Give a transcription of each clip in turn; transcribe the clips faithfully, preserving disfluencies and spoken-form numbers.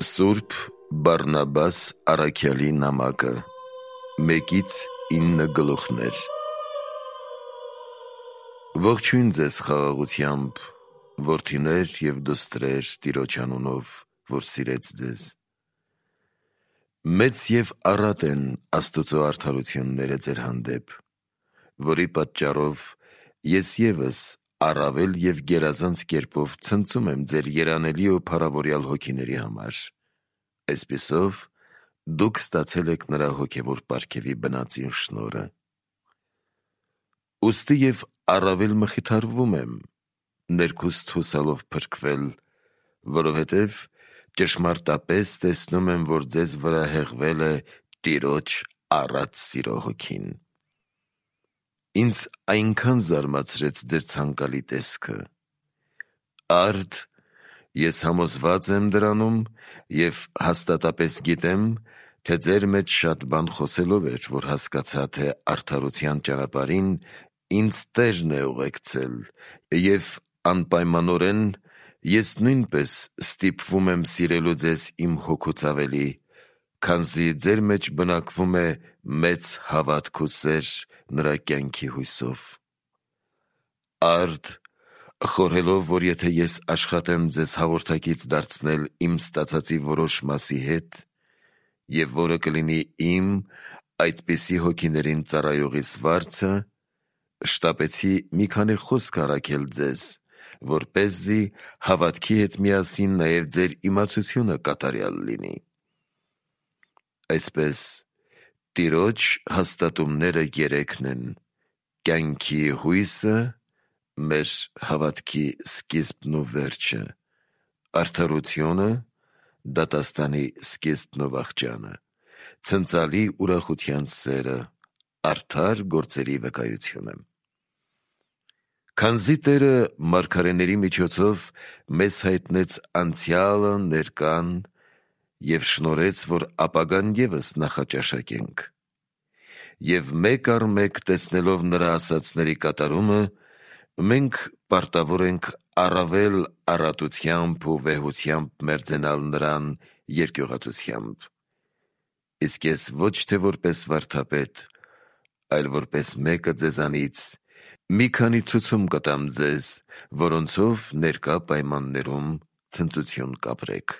Սուրբ Բարնաբաս Առաքյալի նամակը մեկից ինը գլուխներ։ Ողջույն ձեզ խաղաղությամբ, որդիներ և դուստրեր Տիրոջ անունով, որ սիրեց ձեզ։ Մեծ և առատ են Աստուծո արդարությունները ձեր հանդեպ, որի պատճառով ես ևս առավել և գերազանց կերպով ցնծում եմ ձեր երանելի ու փառավորյալ հոգիների համար, այսպիսով դուք ստացել եք նրա հոգևոր պարգևի բնածին շնորհը։ Ուստի և առավել մխիթարվում եմ ներքուստ հուսալով փրկվել, որովհետև ճշմարտապես տեսնում եմ, որ ձեզ վրա հեղվել է Տիրոջ առատ սիրո հոգին։ Ինձ այնքան զարմացրեց ձեր ցանկալի տեսքը։ Արդ ես համոզված եմ դրանում և հաստատապես գիտեմ, թե ձեր մեջ շատ բան խոսելով էր, որ հասկացա, թե արդարության ճանապարհին ինձ Տերն է ուղեկցել, և անպայմանորեն ես նույնպես ստիպվում եմ սիրելու ձեզ իմ հոգուց ավելի, քանզի ձեր մեջ բնակվում է մեծ հավատք ու սեր նրա կյանքի հույսով։ Արդ խորհելով, որ եթե ես աշխատեմ ձեզ հաղորդակից դարձնել իմ ստացածի որոշ մասի հետ, և որը կլինի իմ, այդպիսի հոգիներին ծառայողիս վարձը, շտապեցի մի քանի խոսք առաքել ձեզ, որպեսզի հավատքի հետ միասին նաև ձեր իմացությունը կատարյալ լինի։ Այսպես, Տիրոջ հաստատումները երեքն են. կյանքի հույսը, մեր հավատքի սկիզբն ու վերջը, արդարությունը, դատաստանի սկիզբն ու վախճանը, ցնծալի ուրախության սերը, արդար գործերի վկայությունը։ Քանզի Տերը մարգարեների միջոցով մեզ հայտնեց անցյալը, ներկան և շնորհեց, որ ապագան ևս նախաճաշակենք, և մեկ առ մեկ տեսնելով նրա ասածների կատարումը, մենք պարտավոր ենք առավել առատությամբ ու վեհությամբ մերձենալ նրան երկյուղածությամբ։ Իսկ ես ոչ թե որպես վարդապետ, այլ որպես մեկը ձեզանից մի քանի ցուցում կտամ ձեզ, որոնցով ներկա պայմաններում ցնծություն կապրեք։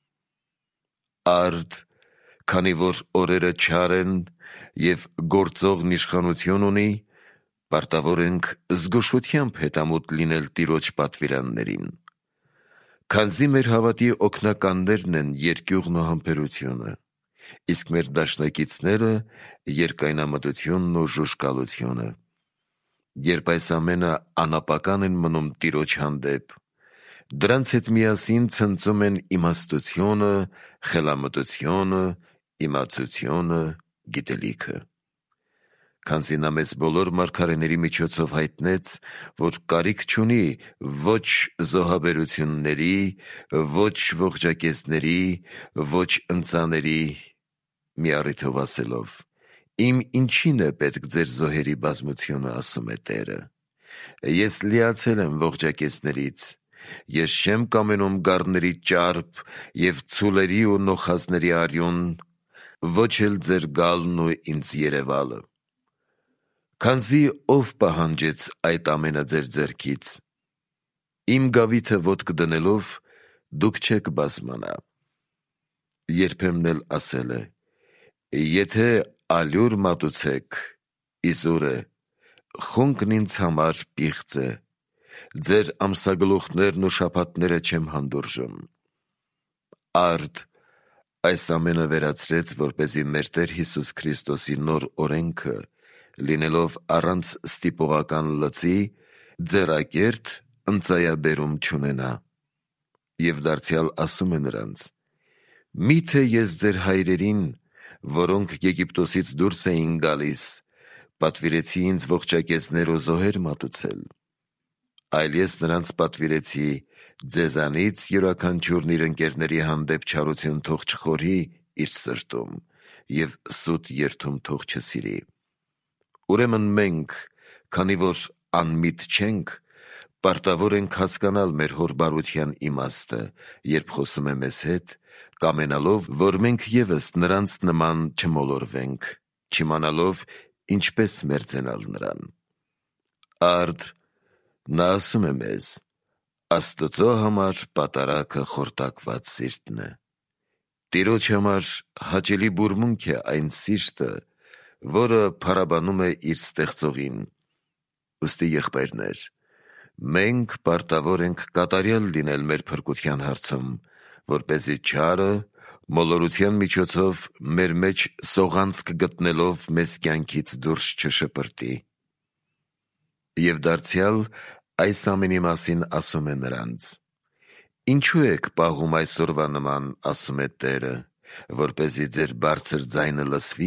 Արդ քանի որ օրերը չար են և գործողն իշխանություն ունի, պարտավոր ենք զգուշությամբ հետամուտ լինել Տիրոջ պատվիրաններին, քանզի մեր հավատի օգնականներն են երկյուղն ու համբերությունը, իսկ մեր դաշնակիցները երկայնամտությունն ու ժուժկալությունը։ Երբ այս ամենը անապական են մնում Տիրոջ հանդեպ, դրանց հետ միասին ցնծում են իմաստությունը, խելամտությունը, իմացությունը, գիտելիքը։ Քանզի նա մեզ բոլոր մարգարեների միջոցով հայտնեց, որ կարիք չունի ոչ զոհաբերությունների, ոչ ողջակեզների, ոչ ընծաների, մի առիթով ասելով. «Իմ ինչին է պետք ձեր զոհերի բազմությունը, ասում է Տերը. ես լիացել եմ ողջակեզներից, ես չեմ կամենում գառների ճարպ և ցուլերի ու նոխազների արյուն, ոչ էլ ձեր գալն ու ինձ երևալը։ Քանզի ով պահանջեց այդ ամենը ձեր ձեռքից. իմ գավիթը ոտք դնելով դուք չեք բազմանա։ Երբեմն էլ ասել է. եթե ալյուր մատուցեք, իզուր է, խունկն ինձ համար պիղծ է, ձեր ամսագլուխներն ու շաբաթները չեմ հանդուրժում։ Արդ այս ամենը վերացրեց, որպեսզի մեր Տեր Հիսուս Քրիստոսի նոր օրենքը, լինելով առանց ստիպողական լծի, ձեռակերտ ընծայաբերում չունենա։ Եվ դարձյալ ասում է նրանց. «Մի՞թե ես ձեր հայրերին, որոնք Եգիպտոսից դուրս էին գալիս, պատվիրեցի ինձ ողջակեզներ ու զոհեր մատուցել, այլ ես նրանց պատվիրեցի ձեզանից յուրաքանչյուրն իր ընկերների հանդեպ չարություն թող չխորհի իր սրտում և սուտ երդում թող չսիրի։ Ուրեմն մենք, քանի որ անմիտ չենք, Պարտավոր ենք հասկանալ մեր հոր բարության իմաստը, երբ խոսում է մեզ հետ, կամենալով, որ մենք ևս նրանց նման չմոլորվենք, չիմանալով ինչպես մերձենալ նրան։ Արդ նա ասում է մեզ. Աստծո համար պատարագը խորտակված սիրտն է։ Տիրոջ համար հաճելի բուրմունք է այն սիրտը, որը փառաբանում է իր ստեղծողին։ Ուստի եղբայրներ, մենք պարտավոր ենք կատարյալ լինել մեր փրկության հարցում, որպեսզի չարը մոլորության միջոցով մեր մեջ սողանցք գտնելով մեզ կյանքից դուրս չշպրտի։ Եվ դարձյալ այս ամենի մասին ասում է նրանց. Ինչու եք պաղում այսօրվա նման, ասում է Տերը, որպեսզի ձեր բարձր ձայնը լսվի։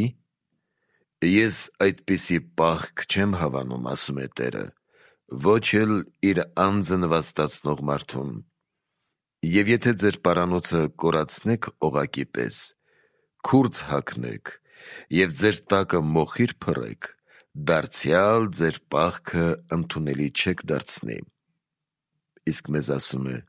Ես այդպիսի պահք չեմ հավանում, ասում է Տերը, ոչ էլ իր անձը նվաստացնող մարդուն։ Եվ եթե ձեր պարանոցը կորացնեք օղակի պես, քուրձ հագնեք և ձեր տակը մոխիր փռեք, դարձյալ ձեր պահքը ընդունելի չեք դարձնի։ Իսկ մեզ ասում է.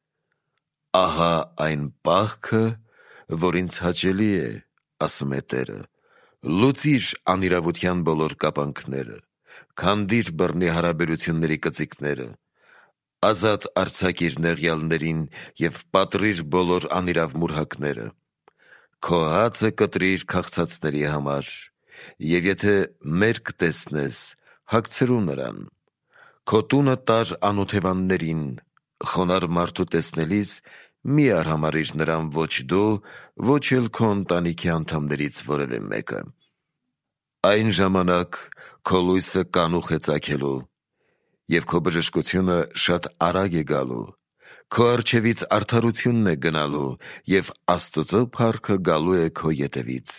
ահա այն պահքը, որ ինձ հաճելի է, ասում է Տերը, լուծիր անիրավության բոլոր կապանքները, քանդիր բռնի հարաբերությունների կծիկները, ազատ արձակիր նեղյալներին և պատռիր բոլոր անիրավ մուրհակները, քո հացը կտրիր քաղցածների համար, և եթե մերկ տեսնես, հագցրու նրան, քո տունը տար անօթևաններին, խոնարհ մարդու տեսնելիս մի արհամարհիր նրան ոչ դու, ոչ էլ քո ընտանիքի անդամներից որևէ մեկը։ Այն ժամանակ քո լույսը կանուխ է ծագելու, և քո բժշկությունը շատ արագ է գալու, քո առջևից արդարությունն է գնալու, և Աստծո փառքը գալու է քո ետևից։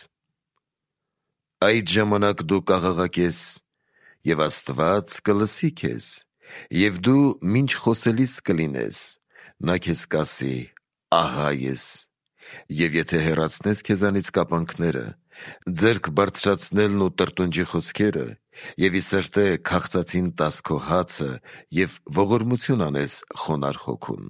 Այդ ժամանակ դու կաղաղակես, և Աստված կլսի քեզ, և դու մինչ խոսելիս կլինես, նա քեզ կասի. ահա ես, և եթե հեռացնես քեզանից կապանքները, ձեռք բարձրացնելն ու տրտունջի խոսքերը, և ի սրտե քաղցածին տաս քո հացը, և ողորմություն անես խոնարհ հոգուն։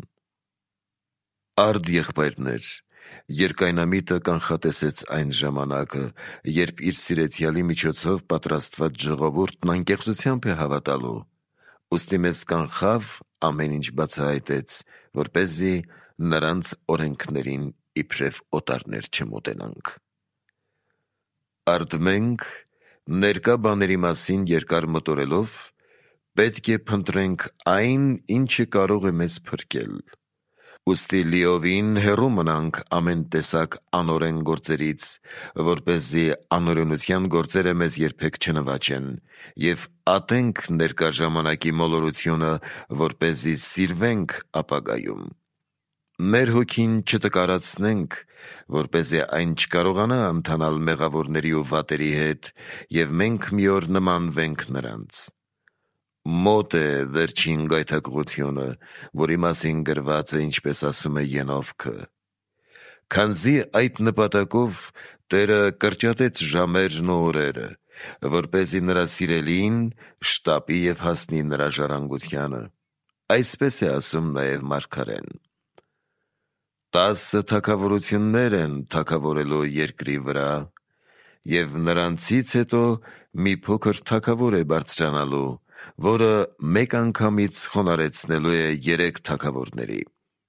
Արդ եղբայրներ, երկայնամիտը կանխատեսեց այն ժամանակը, երբ իր սիրեցյալի միջոցով պատրաստված ժողովուրդն անկեղծությամբ է հավատալու, ուստի մեզ կանխավ, ամեն ինչ բացահայտեց, որպեսզի նրանց օրենքներին իբրև օտարներ չմոտենանք։ Արդ մենք, ներկա բաների մասին երկար մտորելով, պետք է փնտրենք այն, ինչը կարող է մեզ փրկել։ Ուստի լիովին հեռու մնանք ամեն տեսակ անօրեն գործերից, որպեսզի անօրենության գործերը մեզ երբեք չնվաճեն, և ատենք ներկա ժամանակի մոլորությունը, որպեսզի սիրվենք ապագայում։ Մեր հոգին չտկարացնենք, որպեսզի այն չկարողանա ընթանալ մեղավորների ու վատերի հետ, և մենք մի օր նմանվենք նրանց։ Մոտ է վերջին գայթակղությունը, որի մասին գրված է, ինչպես ասում է Ենովքը. քանզի այդ նպատակով Տերը կրճատեց ժամերն ու օրերը, որպեսզի նրա սիրելին շտապի և հասնի նրա ժառանգությանը։ Այսպես է ասում նաև մարգարեն. Տասը թագավորություններ են թագավորելու երկրի վրա, և նրանցից հետո մի փոքր թագավոր է բարձրանալու, որը մեկ անգամից խոնարհեցնելու է երեք թագավորների։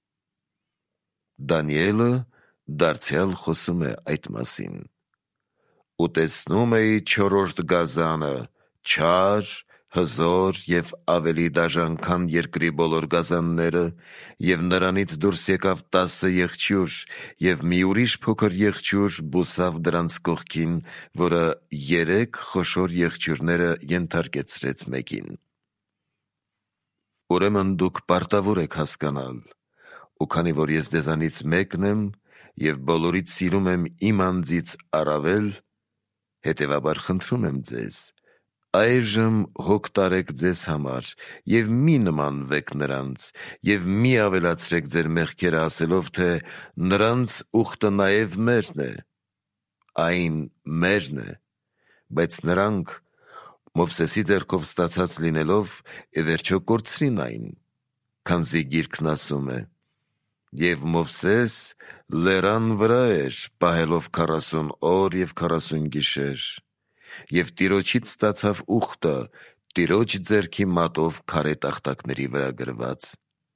Դանիելը դարձյալ խոսում է այդ մասին. Ու տեսնում էի չորրորդ գազանը, չար, հզոր և ավելի դաժան, քան երկրի բոլոր գազանները, և նրանից դուրս եկավ տասը եղջյուր, և մի ուրիշ փոքր եղջյուր բուսավ դրանց կողքին, որը երեք խոշոր եղջյուրները ենթարկեցրեց մեկին։ Ուրեմն դուք պարտավոր եք հասկանալ, ու քանի որ ես ձեզանից մեկն եմ, և բոլորից սիրում եմ իմ անձից առավել, հետևաբար խնդրում եմ ձեզ, այժմ հոգ տարեք ձեզ համար և մի նմանվեք նրանց, և մի ավելացրեք ձեր մեղքերը ասելով, թե նրանց ուխտը նաև մերն է, այն մերն է, բայց նրանք Մովսեսի ձեռքով ստացած լինելով, ի վերջո կորցրին այն, քանզի գիրքն ասում է. «Եվ Մովսես լեռան վրա էր, պահելով քառասուն օր և քառասուն գիշեր, և Տիրոջից ստացավ ուխտը Տիրոջ ձեռքի մատով քարե տախտակների վրա գրված։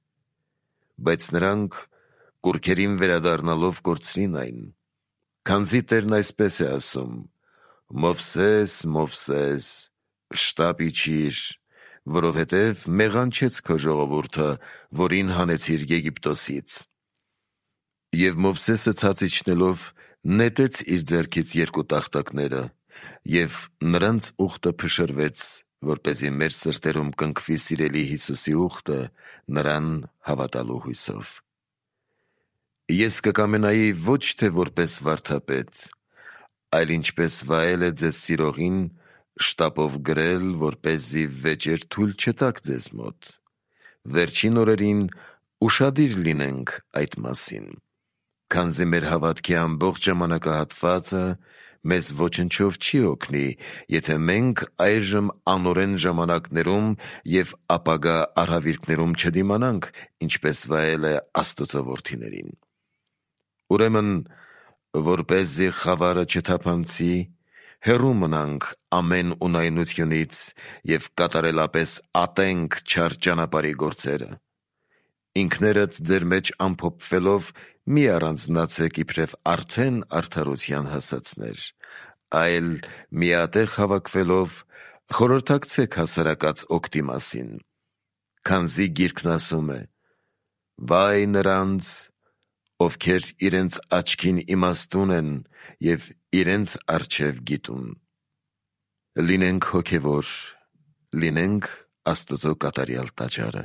Բայց նրանք կուռքերին վերադառնալով կորցրին այն, քանզի Տերն այսպես է ասում. «Մովսես, Մովսես, շտապ իջիր, որովհետև մեղանչեց քո ժողովուրդը, որին հանեցիր Եգիպտոսից»։ Եվ Մովսեսը ցած իջնելով նետեց իր ձեռքից երկու տախտակները, և նրանց ուխտը փշրվեց, որպեսզի մեր սրտերում կնքվի սիրելի Հիսուսի ուխտը նրան հավատալու հույսով։ Ես կկամենայի ոչ թե որպես վարդապետ, այլ ինչպես վայել է ձեզ սիրողին, շտապով գրել, որպեսզի վեճեր թույլ չտաք ձեզ մոտ։ Վերջին օրերին ուշադիր լինենք այդ մասին, քանզի մեր հավատքի ամբողջ ժամանակահատվածը մեզ ոչնչով չի օգնի, եթե մենք այժմ անօրեն ժամանակներում և ապագա արհավիրքներում չդիմանանք, ինչպես վայել է Աստծո որդիներին։ Ուրեմն, որպեսզի խավարը չթափանցի, հեռու մնանք ամեն ունայնությունից և կատարելապես ատենք չար ճանապարհի գործերը։ Ինքներդ ձեր մեջ ամփոփվելով մի առանձնացեք իբրև արդեն արդարության հասածներ, այլ միատեղ հավաքվելով խորհրդակցեք հասարակած օգտի մասին, քանզի գիրքն ասում է. «Վայ նրանց, ովքեր իրենց աչքին իմաստուն են և իրենց առջև գիտուն»։ Լինենք հոգևոր, լինենք Աստծո կատարյալ տաճարը։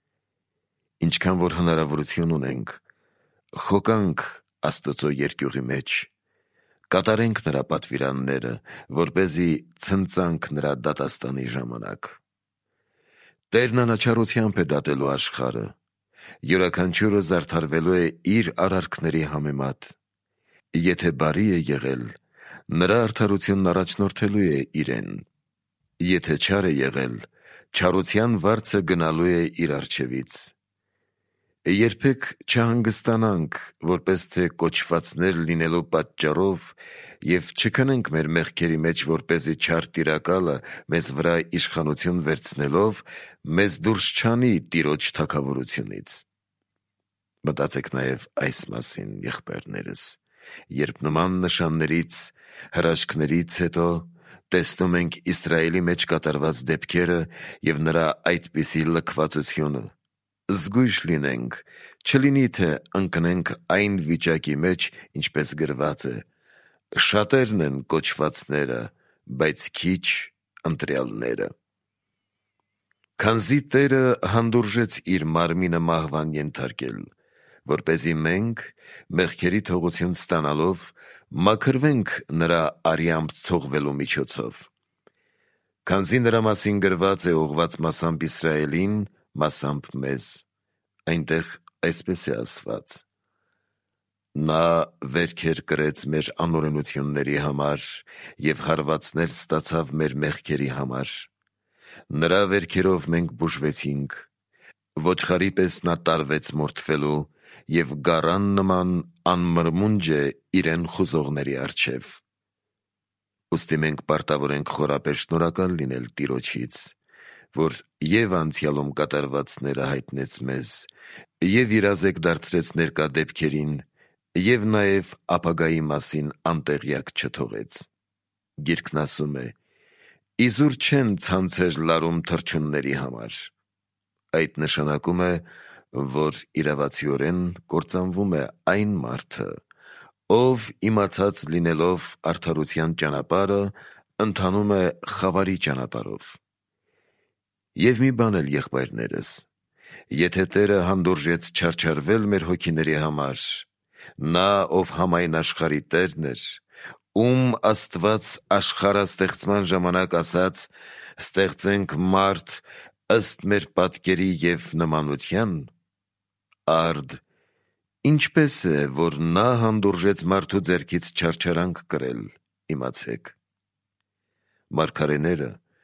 Ինչքան որ հնարավորություն ունենք, խոկանք Աստծո երկյուղի մեջ, կատարենք նրա պատվիրանները, որպեսզի ցնծանք նրա դատաստանի ժամանակ։ Տերն անաչառությամբ է դատելու աշխարհը, յուրաքանչյուրը զարդարվելու է իր արարքների համեմատ։ Եթե բարի է եղել, նրա արդարությունն առաջնորդելու է իրեն, եթե չար է եղել, չարության վարձը գնալու է իր առջևից։ Երբեք չհանգստանանք, որպես թե կոչվածներ լինելու պատճառով, և չքնենք մեր մեղքերի մեջ, որպեսզի չար տիրակալը մեզ վրա իշխանություն վերցնելով մեզ դուրս չանի Տիրոջ թագավորությունից։ Մտածեք նաև այս մասին, եղբայրներս, երբ նման նշաններից, հրաշքներից հետո տեսնում ենք Իսրայելի մեջ կատարված դեպքերը և նրա այդպիսի լքվածությունը, զգույշ լինենք, չլինի թե ընկնենք այն վիճակի մեջ, ինչպես գրված է. «Շատերն են կոչվածները, բայց քիչ ընտրյալները»։ Քանզի Տերը հանդուրժեց իր մարմինը մահվան ենթարկել, որպեսզի մենք, մեղքերի թողություն ստանալով, մաքրվենք նրա արյամբ ցողվելու միջոցով։ Քանզի նրա մասին գրված է ուղղված մասամբ Իսրայելին, մասամբ մեզ, այնտեղ այսպես է ասված. «Նա վերքեր կրեց մեր անօրենությունների համար և հարվածներ ստացավ մեր մեղքերի համար. նրա վերքերով մենք բուժվեցինք, ոչխարի պես նա տարվեց մորթվելու, և գառան նման անմրմունջ է իրեն խուզողների առջև»։ Ուստի մենք պարտավոր ենք խորապես շնորհակալ լինել Տիրոջից, որ և անցյալում կատարվածները հայտնեց մեզ, և իրազեկ դարձրեց ներկա դեպքերին, և նաև ապագայի մասին անտեղյակ չթողեց։ Գիրքն ասում է. «Իզուր չեն ցանցեր լարում թռչունների համար»։ Այդ նշանակում է, որ իրավացիորեն կործանվում է այն մարդը, ով իմացած լինելով արդարության ճանապարհը, ընթանում է խավարի ճանապարհով։ Եվ մի բան էլ, եղբայրներս, եթե Տերը հանդուրժեց չարչարվել մեր հոգիների համար, նա, ով համայն աշխարհի Տերն էր, ում Աստված աշխարհաստեղծման ժամանակ ասաց. «Ստեղծենք մարդ ըստ մեր պատկերի և նմանության», արդ ինչպես է, որ նա հանդուրժեց մարդու ձեռքից չարչարանք կրել, իմացեք։ Մարգարեները,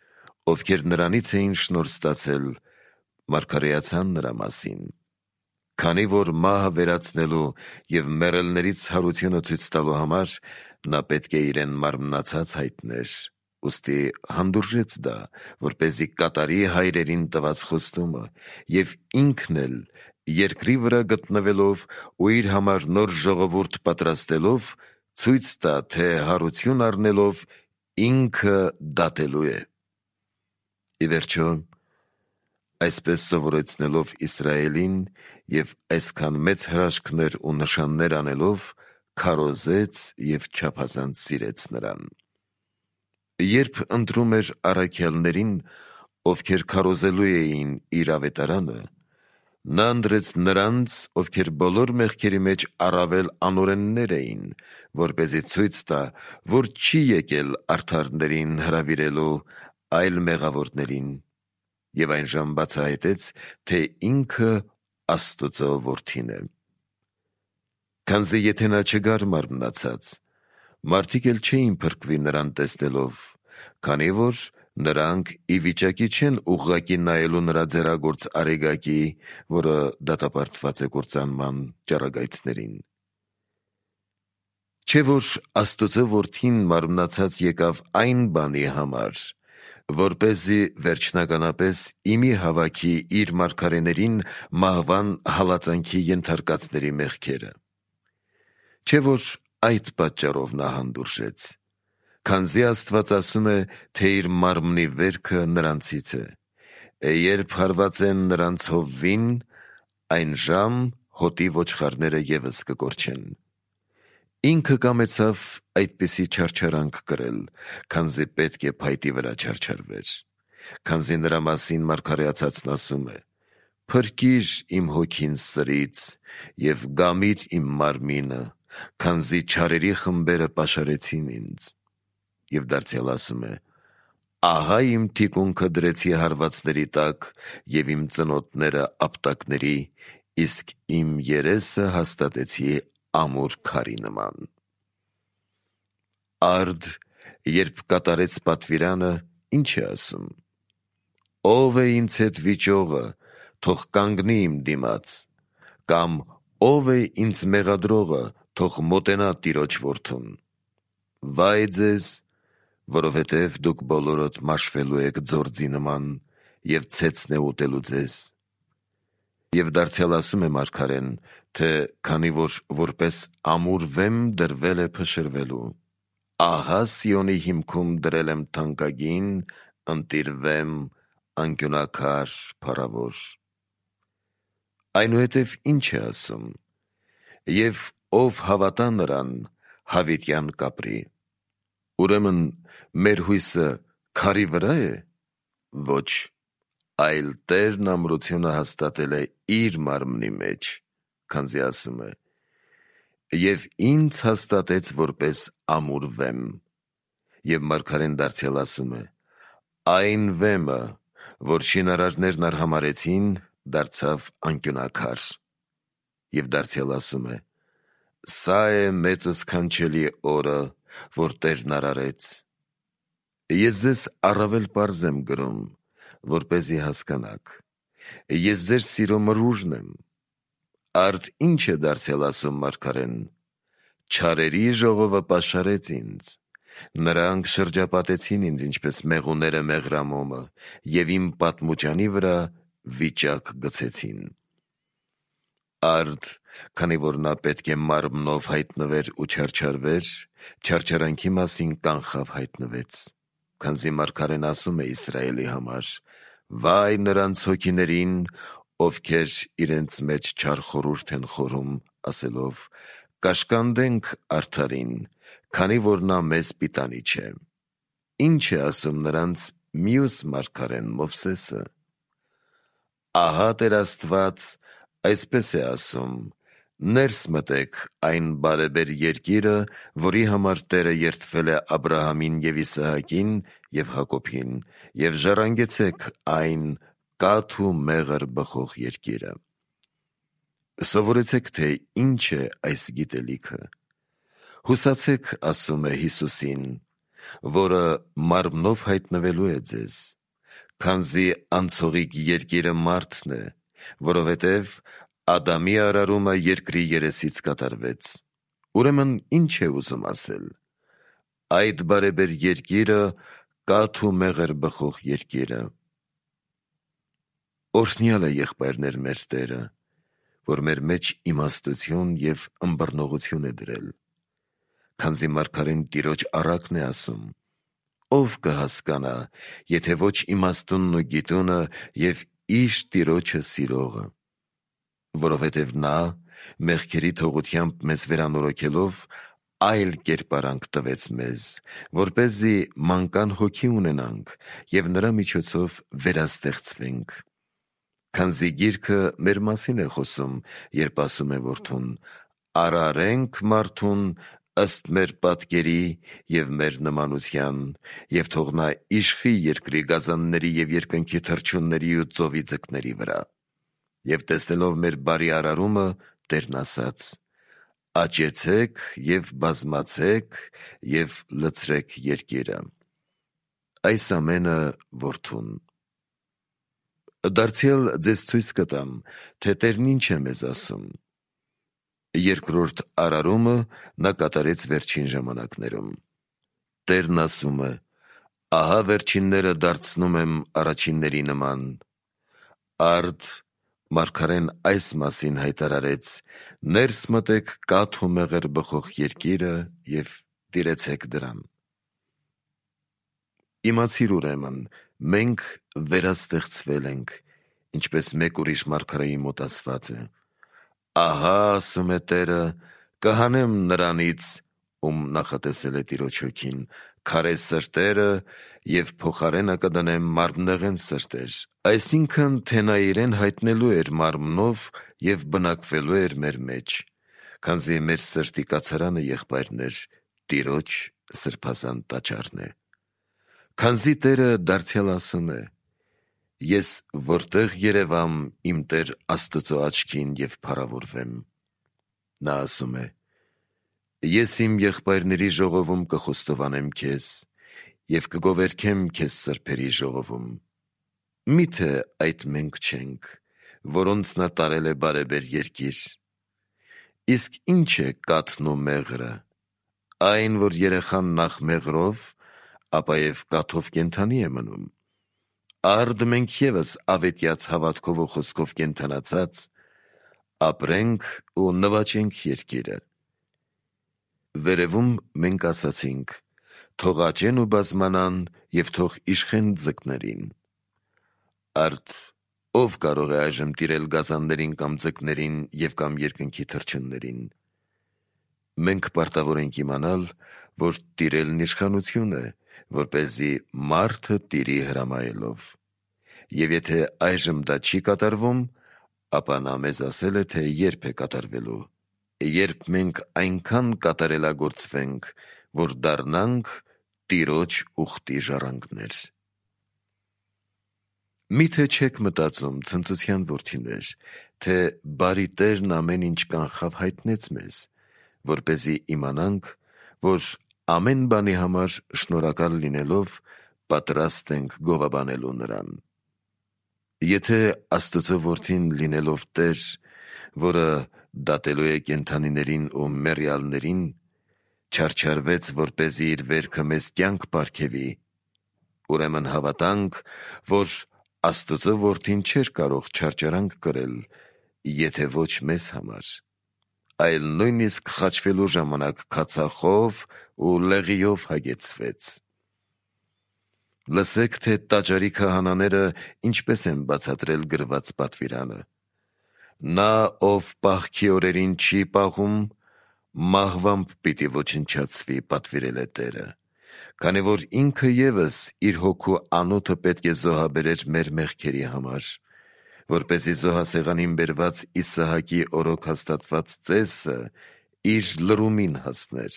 ովքեր նրանից էին շնորհ ստացել, մարգարեացան նրա մասին։ Քանի որ մահը վերացնելու և մեռելներից հարությունը ցույց տալու համար նա պետք է իրեն մարմնացած հայտներ, ուստի հանդուրժեց դա, որպեսզի կատարի հայրերին տված խոստումը, և ինքն էլ երկրի վրա գտնվելով ու իր համար նոր ժողովուրդ պատրաստելով, ցույց տա, թե հարություն առնելով ինքը դատելու է։ Ի վերջո, այսպես սովորեցնելով Իսրայելին և այսքան մեծ հրաշքներ ու նշաններ անելով, քարոզեց և չափազանց սիրեց նրան։ Երբ ընտրում էր առաքյալներին, ովքեր քարոզելու էին իր ավետարանը, նա ընտրեց նրանց, ովքեր բոլոր մեղքերի մեջ առավել անօրեններ էին, որպեսզի ցույց տա, որ չի եկել արդարներին հրավիրելու, այլ մեղավորներին, և այնժամ բացահայտեց, թե ինքը Աստծո որդին է։ Քանզի եթե նա չգար մարմնացած, մարդիկ էլ չէին փրկվի նրան տեսնելով, քանի որ նրանք ի վիճակի չեն ուղղակի նայելու նրա ձեռագործ Արեգակի, որը դատապարտված է կործանման ճառագայթներին։ Չէ՞ որ Աստծո որդին մարմնացած եկավ այն բանի համար, որպեսզի վերջնականապես իմի հավաքի իր մարգարեներին մահվան հալածանքի ենթարկածների մեղքերը։ Չէ՞ որ այդ պատճառով նա հանդուրժեց, քանզի Աստված ասում է, թե իր մարմնի վերքը նրանցից է, երբ հարված են նրանց հովվին, այն ժամ հոտի ոչխարները ևս կկորչեն։ Ինքը կամեցավ այդպիսի չարչարանք կրել, քանզի պետք է փայտի վրա չարչարվեր, քանզի նրա մասին մարգարեացածն ասում է. «Փրկիր իմ հոգին սրից և գամիր իմ մարմինը, քանզի չարերի խմբերը պաշարեցին ինձ»։ Եվ դարձյալ ասում է. «Ահա իմ թիկունքը դրեցի հարվածների տակ և իմ ծնոտները ապտակների, իսկ իմ երեսը հաստատեցի ամուր քարի նման»։ Արդ, երբ կատարեց պատվիրանը, ինչ է ասում. «Ո՞վ է ինձ հետ վիճողը, թող կանգնի իմ դիմաց, կամ ո՞վ է ինձ մեղադրողը, թող մոտենա Տիրոջ որդուն։ Վայ ձեզ, որովհետև դուք բոլորդ մաշվելու եք ձորձի նման, և ցեցն է ուտելու ձեզ»։ Եվ դարձյալ ասում է մարգարեն, թե քանի որ որպես ամուր վեմ դրվել է փշրվելու, ահա Սիոնի հիմքում դրել եմ թանկագին, ընտիր վեմ, անկյունաքար, փառավոր։ Այնուհետև ինչ է ասում. «Եվ ով հավատա նրան, հավիտյան կապրի»։ Ուրեմն մեր հույսը քարի վրա է։ Ոչ, այլ Տերն ամրությունը հաստատել է իր մարմնի մեջ, քանզի ասում է. «Եվ ինձ հաստատեց որպես ամուր վեմ»։ Եվ մարգարեն դարձյալ ասում է. «Այն վեմը, որ շինարարներն արհամարհեցին, դարձավ անկյունաքար»։ Եվ դարձյալ ասում է. «Սա է մեծ ու սքանչելի օրը, որ Տերն արարեց»։ Ես ձեզ առավել պարզ եմ գրում, որպեսզի հասկանաք. ես ձեր սիրո մրուժն եմ։ Արդ ինչ է դարձյալ ասում մարգարեն. «Չարերի ժողովը պաշարեց ինձ, նրանք շրջապատեցին ինձ, ինչպես մեղուները մեղրամոմը, և իմ պատմուճանի վրա վիճակ գցեցին»։ Արդ, քանի որ նա պետք է մարմնով հայտնվեր ու չարչարվեր, չարչարանքի մասին կանխավ հայտնվեց, քանզի մարգարեն ասում է Իսրայելի համար. «Վայ նրանց հոգիներին, ովքեր իրենց մեջ չար խորհուրդ են խորում, ասելով. կաշկանդենք արդարին, քանի որ նա մեզ պիտանի չէ»։ Ինչ է ասում նրանց մյուս մարգարեն Մովսեսը. «Ահա Տեր Աստված այսպես է ասում. ներս մտեք այն բարեբեր երկիրը, որի համար Տերը երդվել է Աբրահամին և Իսահակին և Հակոբին, և ժառանգեցեք այն կաթ ու մեղր բխող երկիրը»։ Սովորեցեք, թե ինչ է այս գիտելիքը։ Հուսացեք, ասում է Հիսուսին, որը մարմնով հայտնվելու է ձեզ, քանզի անցողիկ երկիրը մարդն է, որովհետև Ադամի արարումը երկրի երեսից կատարվեց։ Ուրեմն ինչ է ուզում ասել։ Այդ բարեբեր երկիրը կաթ ու մեղր բխող երկիրը։ Օրհնյալ է եղբայրներ մեր Տերը, որ մեր մեջ իմաստություն և ըմբռնողություն է դրել, քանզի մարգարեն Տիրոջ առակն է ասում. ով կհասկանա, եթե ոչ իմաստունն ու գիտունը և իր Տիրոջը սիրողը, որովհետև նա մեղքերի թողությամբ մեզ վերանորոգելով այլ կերպարանք տվեց մեզ, որպեսզի մանկան հոգի ունենանք և նրա միջոցով վերաստեղծվենք։ Քանզի գիրքը մեր մասին է խոսում, երբ ասում է որդուն. արարենք մարդուն ըստ մեր պատկերի և մեր նմանության, և թող նա իշխի երկրի գազանների և երկնքի թռչունների ու ծովի ձկների վրա։ Եվ տեսնելով մեր բարի արարումը, Տերն ասաց. աճեցեք և բազմացեք և լցրեք երկիրը։ Այս ամենը որդուն։ Դարձյալ ձեզ ցույց կտամ, թե Տերն ինչ է մեզ ասում։ Երկրորդ արարումը նա կատարեց վերջին ժամանակներում։ Տերն ասում է. ահա վերջինները դարձնում եմ առաջինների նման։ Արդ մարգարեն այս մասին հայտարարեց. ներս մտեք կաթ ու մեղր բխող երկիրը և տիրեցեք դրան։ Իմացիր ուրեմն, մենք վերաստեղծվել ենք, ինչպես մեկ ուրիշ մարգարեի մոտ ասված է. ահա ասում է Տերը, կհանեմ նրանից, ում նախատեսել է Տիրոջ հոգին, քարե սրտերը և փոխարենը կդնեմ մարմնեղեն սրտեր, այսինքն, թե նա իրեն հայտնելու էր մարմնով և բնակվելու էր մեր մեջ, քանզի մեր սրտի կացարանը, եղբայրներ, Տիրոջ սրբազան տաճարն է։ Քանզի Տերը դարձյալ ասում է. ես որտեղ երևամ իմ Տեր Աստծո աչքին և փառավորվեմ։ Նա ասում է. ես իմ եղբայրների ժողովում կխոստովանեմ քեզ և կգովերգեմ քեզ սրբերի ժողովում։ Մի՞թե այդ մենք չենք, որոնց նա տարել է բարեբեր երկիր։ Իսկ ի՞նչ է կաթն ու մեղրը։ Այն, որ երեխան նախ մեղրով, ապա և կաթով կենդանի է մնում։ Արդ մենք ևս ավետյաց հավատքով ու խոսքով կենդանացած, ապրենք ու նվաճենք երկիրը։ Վերևում մենք ասացինք. թող աճեն ու բազմանան և թող իշխեն ձկներին։ Արդ ով կարող է այժմ տիրել գազաններին կամ ձկներին և կամ երկնքի թռչուններին։ Մենք պարտավոր ենք իմանալ, որ տիրելն իշխանություն է, որպեսզի մարդը տիրի հրամայելով։ Եվ եթե այժմ դա չի կատարվում, ապա նա մեզ ասել է, թե երբ է կատարվելու, երբ մենք այնքան կատարելագործվենք, որ դառնանք Տիրոջ ուխտի ժառանգներ։ Մի՞թե չեք մտածում, ցնծության որդիներ, թե բարի Տերն ամեն ինչ կանխավ հայտնեց մեզ, որպեսզի իմանանք, որ ամեն բանի համար շնորհակալ լինելով պատրաստ ենք գովաբանելու նրան։ Եթե Աստծո որդին լինելով Տեր, որը դատելու է կենդանիներին ու մեռյալներին, չարչարվեց, որպեսզի իր վերքը մեզ կյանք պարգևի, ուրեմն հավատանք, որ Աստծո որդին չէր կարող չարչարանք կրել, եթե ոչ մեզ համար, այլ նույնիսկ խաչվելու ժամանակ քացախով ու լեղիով հագեցվեց։ Լսեք, թե տաճարի քահանաները ինչպես են բացատրել գրված պատվիրանը. նա, ով պահքի օրերին չի պահում, մահվամբ պիտի ոչնչացվի, պատվիրել է Տերը, քանի որ ինքը ևս իր հոգու անոթը պետք է զոհաբերեր մեր մեղքերի համար, որպեսզի զոհասեղանին բերված Իսահակի օրոք հաստատված ծեսը իր լրումին հասներ։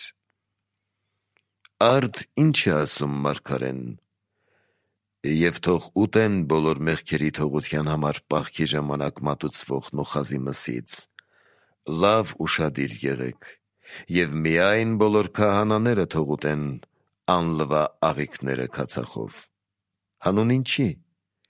Արդ ի՞նչ է ասում մարգարեն. և թող ուտեն բոլոր մեղքերի թողության համար պահքի ժամանակ մատուցվող նոխազի մսից։ Լավ ուշադիր եղեք, և միայն բոլոր քահանաները թող ուտեն անլվա աղիքները քացախով։ Հանուն ինչի։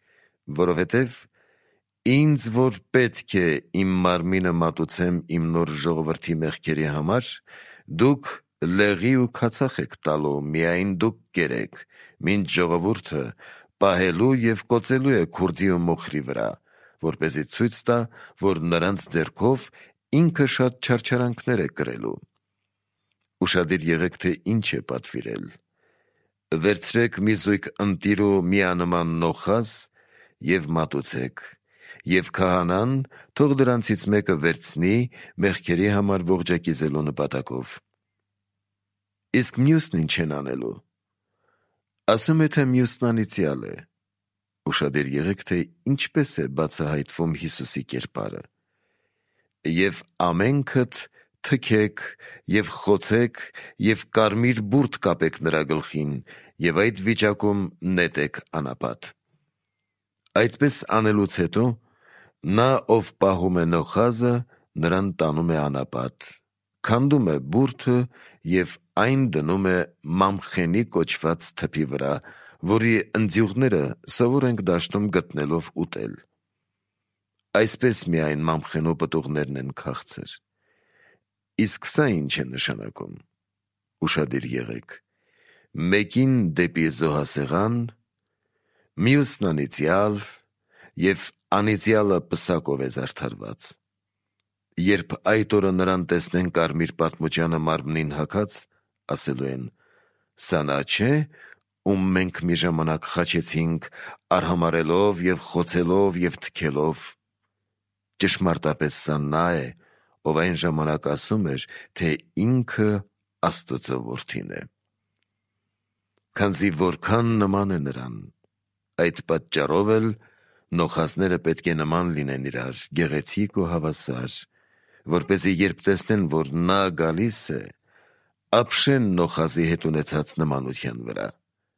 որովհետև ինձ որ պետք է իմ մարմինը մատուցեմ իմ նոր ժողովրդի մեղքերի համար, դուք լեղի ու քացախ եք տալու, միայն դուք կերեք, մինչ ժողովուրդը պահելու և կոծելու է քուրձի ու մոխրի վրա, որպեսզի ցույց տա, որ նրանց ձեռքով ինքը շատ չարչարանքներ է կրելու։ Ուշադիր եղեք, թե ինչ է պատվիրել. վերցրեք մի զույգ ընտիր ու միանման նոխազ և մատուցեք, և քահանան թող դրանցից մեկը վերցնի մեղքերի համար ողջակիզելու նպատակով։ Իսկ մյուսն ինչ են անելու։ Ասում է, թե մյուսն անիծյալ է։ Ուշադիր եղեք, թե ինչպես է բացահայտվում Հիսուսի կերպարը։ Եվ ամենքդ թքեք և խոցեք և կարմիր բուրդ կապեք նրա գլխին և այդ վիճակում նետեք անապատ։ Այդպես անելուց հետո նա, ով պահում է նոխազը, նրան տանում է անապատ, քանդում է բուրդը և այն դնում է մամխենի կոչված թփի վրա, որի ընձյուղները սովոր ենք դաշտում գտնելով ուտել։ Այսպես միայն մամխենու պտուղներն են քաղցր։ Իսկ սա ինչ է նշանակում։ Ուշադիր եղեք. մեկին դեպի զոհասեղան, մյուսն անիծյալ և անիծյալը պսակով է զարդարված։ Երբ այդ օրը նրան տեսնեն կարմիր պատմուճանը մարմնին հագած, ասելու են. սա նա չէ, ում մենք մի ժամանակ խաչեցինք արհամարհելով և խոցելով և թքելով։ Ճշմարտապես սա նա է, ով այն ժամանակ ասում էր, թե ինքը Աստծո որդին է։ Քանզի որքան նման է նրան, այդ պատճառով էլ նոխազները պետք է նման լինեն իրար, գեղեցիկ ու հավասար, որպեսզի երբ տեսնեն, որ նա գալիս է, ապշեն նոխազի հետ ունեցած նմանության վրա։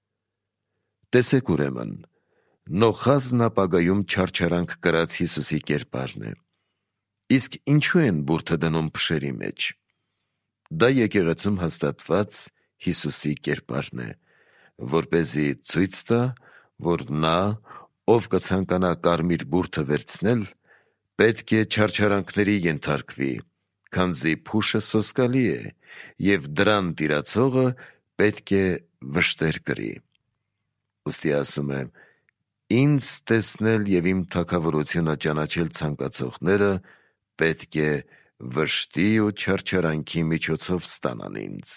Տեսեք ուրեմն, նոխազն ապագայում չարչարանք կրած Հիսուսի կերպարն է։ Իսկ ինչու են բուրդը դնում փշերի մեջ։ Դա եկեղեցում հաստատված Հիսուսի կերպարն է, որպեսզի ցույց տա, որ նա, ով կցանկանա կարմիր բուրդը վերցնել, պետք է չարչարանքների ենթարկվի, քանզի փուշը սոսկալի է, և դրան տիրացողը պետք է վշտեր կրի։ Ուստի ասում է. ինձ տեսնել և իմ թագավորությունը ճանաչել ցանկացողները պետք է վշտի ու չարչարանքի միջոցով ստանան ինձ։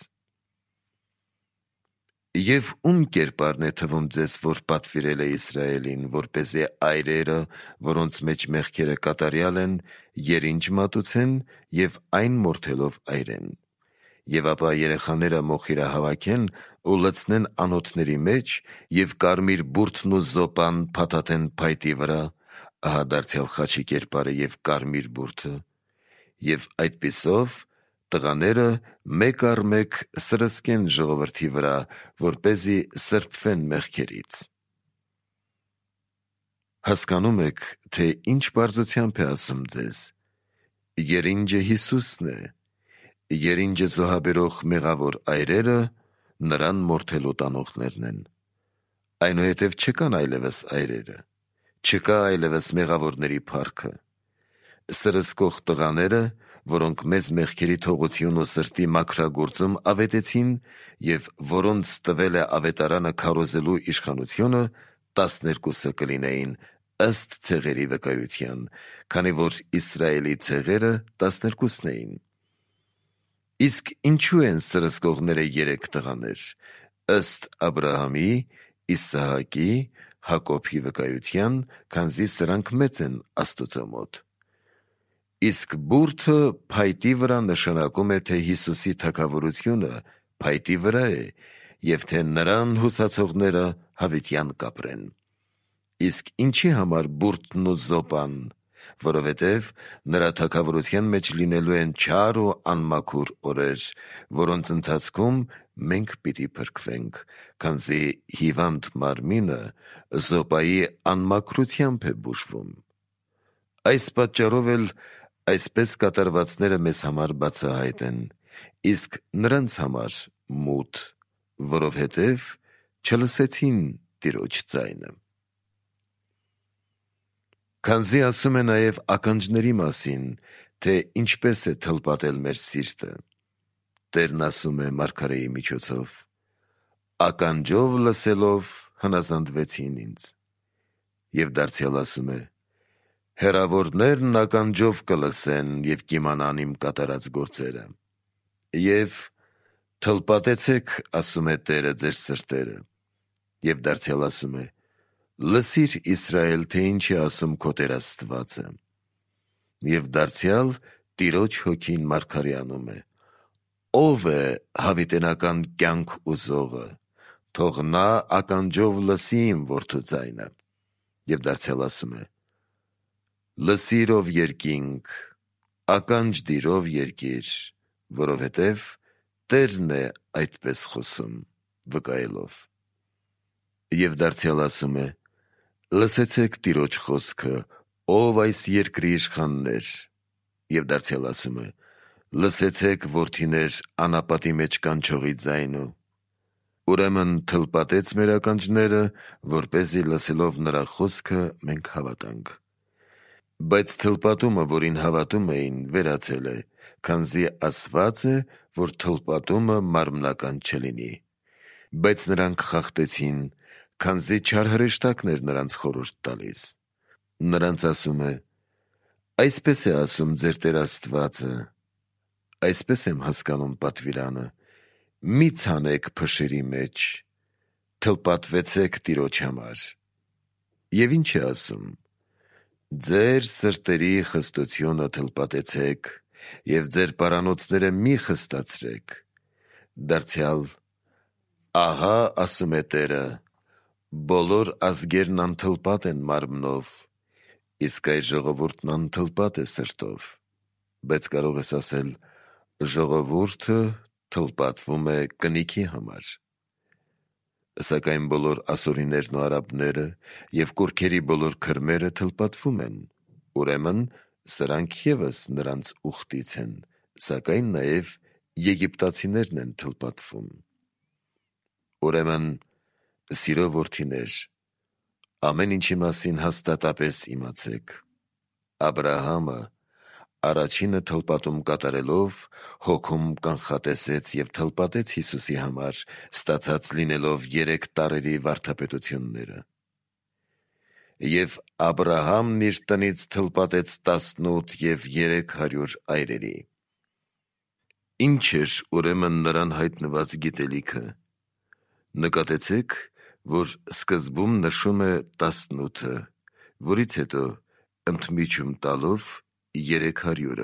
Եվ ում կերպարն է թվում ձեզ, որ պատվիրել է Իսրայելին, որպեսզի այրերը, որոնց մեջ մեղքերը կատարյալ են, երինջ մատուցեն և այն մորթելով այրեն։ Եվ ապա երեխաները մոխիրահավաքեն ու լցնեն անոթների մեջ և կարմիր բուրդն ու զոպան փաթաթեն փայտի վրա, ահա դարձյալ խաչի կերպարը և կարմիր բուրդը, և այդպիսով տղաները մեկ առ մեկ սրսկեն ժողովրդի վրա, որպեսզի սրբվեն մեղքերից։ Հասկանում եք, թե ինչ պարզությամբ է ասում ձեզ։ Երինջը Հիսուսն է, երինջը զոհաբերող մեղավոր այրերը նրան մորթելու տանողներն են։ Այնուհետև չկան այլևս այրերը, չկա այլևս մեղավորների փառքը։ Սրսկող տղաները, որոնք մեծ մեղքերի թողություն ու սրտի մաքրագործում ավետեցին և որոնց տվել է ավետարանը քարոզելու իշխանությունը, տասներկուսը կլինեին ըստ ցեղերի վկայության, քանի որ Իսրայելի ցեղերը տասներկուսն էին։ Իսկ ինչու են սրսկողները երեք տղաներ, ըստ Աբրահամի, Իսահակի, Հակոբի վկայության, քանզի սրանք մեծ են Աստուծո մոտ։ Իսկ բուրդը փայտի վրա նշանակում է, թե Հիսուսի թագավորությունը փայտի վրա է և թե նրան հուսացողները հավիտյան կապրեն։ Իսկ ինչի համար բուրդն ու զոպան, որովհետև նրա թագավորության մեջ լինելու են չար ու անմաքուր օրեր, որոնց ընթացքում մենք պիտի փրկվենք, քանզի հիվանդ մարմինը զոպայի անմաքրությամբ է բուժվում։ Այս պատճառով էլ այսպես կատարվածները մեզ համար բացահայտ են, իսկ նրանց համար մութ, որովհետև չլսեցին Տիրոջ ձայնը։ Քանզի ասում է նաև ականջների մասին, թե ինչպես է թլպատել մեր սիրտը։ Տերն ասում է մարգարեի միջոցով. «Ականջով լսելով հնազանդվեցին ինձ»։ Եվ դարձյալ ասում է. «Հեռավորներն ականջով կլսեն և կիմանան իմ կատարած գործերը»։ Եվ թլպատեցեք, ասում է Տերը, ձեր սրտերը։ Եվ դարձյալ ասում է. «Լսիր, Իսրայել, թե ինչ է ասում քո Տեր Աստվածը»։ Եվ դարձյալ Տիրոջ հոգին մարգարեանում է. «Ո՞վ է հավիտենական կյանք ուզողը, թող նա ականջով լսի իմ որդու ձայնը»։ Եվ դարձյալ ասում է. «Լսիր, ով երկինք, ականջ դիր, ով երկիր, որովհետև Տերն է այդպես խոսում, վկայելով»։ Եվ դարձյալ ասում է. «Լսեցեք Տիրոջ խոսքը, ով այս երկրի իշխաններ»։ Եվ դարձյալ ասում է. «Լսեցեք, որդիներ, անապատի մեջ կանչողի ձայնը»։ Ուրեմն թլպատեց մեր ականջները, որպեսզի լսելով նրա խոսքը մենք հավատանք։ Բայց թլպատումը, որին հավատում էին, վերացել է, քանզի ասված է, որ թլպատումը մարմնական չլինի։ Բայց նրանք խախտեցին, քանզի չար հրեշտակն էր նրանց խորհուրդ տալիս։ Նրանց ասում է. «Այսպես է ասում ձեր Տեր Աստվածը, այսպես եմ հասկանում պատվիրանը. մի ցանեք փշերի մեջ, թլպատվեցեք Տիրոջ համար»։ Եվ ինչ է ասում. «Ձեր սրտերի խստությունը թլպատեցեք և ձեր պարանոցները մի խստացրեք»։ Դարձյալ. «Ահա ասում է Տերը, բոլոր ազգերն անթլպատ են մարմնով, իսկ այս ժողովուրդն անթլպատ է սրտով»։ Բայց կարող ես ասել. «Ժողովուրդը թլպատվում է կնիքի համար»։ Սակայն բոլոր ասորիներն ու արաբները և կուռքերի բոլոր քրմերը թլպատվում են, ուրեմն սրանք ևս նրանց ուխտից են, սակայն նաև եգիպտացիներն են թլպատվում։ Ուրեմն, սիրո որդիներ, ամեն ինչի մասին հաստատապես իմացեք. Աբրահամը առաջինը թլպատում կատարելով հոգում կանխատեսեց և թլպատեց Հիսուսի համար, ստացած լինելով երեք տարրերի վարդապետությունները։ Եվ Աբրահամն իր տնից թլպատեց տասնութ և երեք հարյուր այրերի։ Ինչ էր ուրեմն նրան հայտնված գիտելիքը։ Նկատեցեք, որ սկզբում նշում է տասնութը, որից հետո ընդմիջում տալով երեք հարյուրը։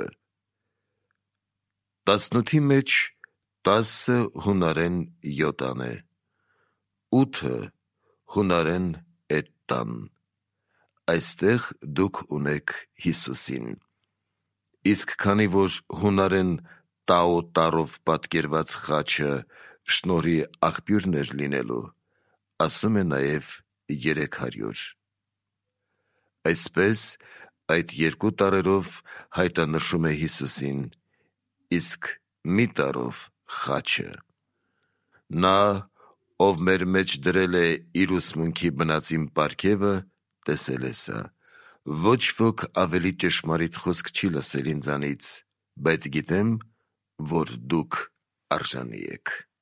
Տասնութի մեջ տասը հունարեն յոտան է, ութը հունարեն էտտան։ Այստեղ դուք ունեք Հիսուսին։ Իսկ քանի որ հունարեն տաո տառով պատկերված խաչը շնորհի աղբյուրն էր լինելու, ասում է նաև երեք հարյուր։ Այսպես այդ երկու տառերով հայտանշում է Հիսուսին, իսկ մի տառով խաչը։ Նա, ով մեր մեջ դրել է իր ուսմունքի բնածին պարգևը, տեսել է սա։ Ոչ ոք ավելի ճշմարիտ խոսք չի լսել ինձանից, բայց գիտեմ, որ դուք արժանի եք։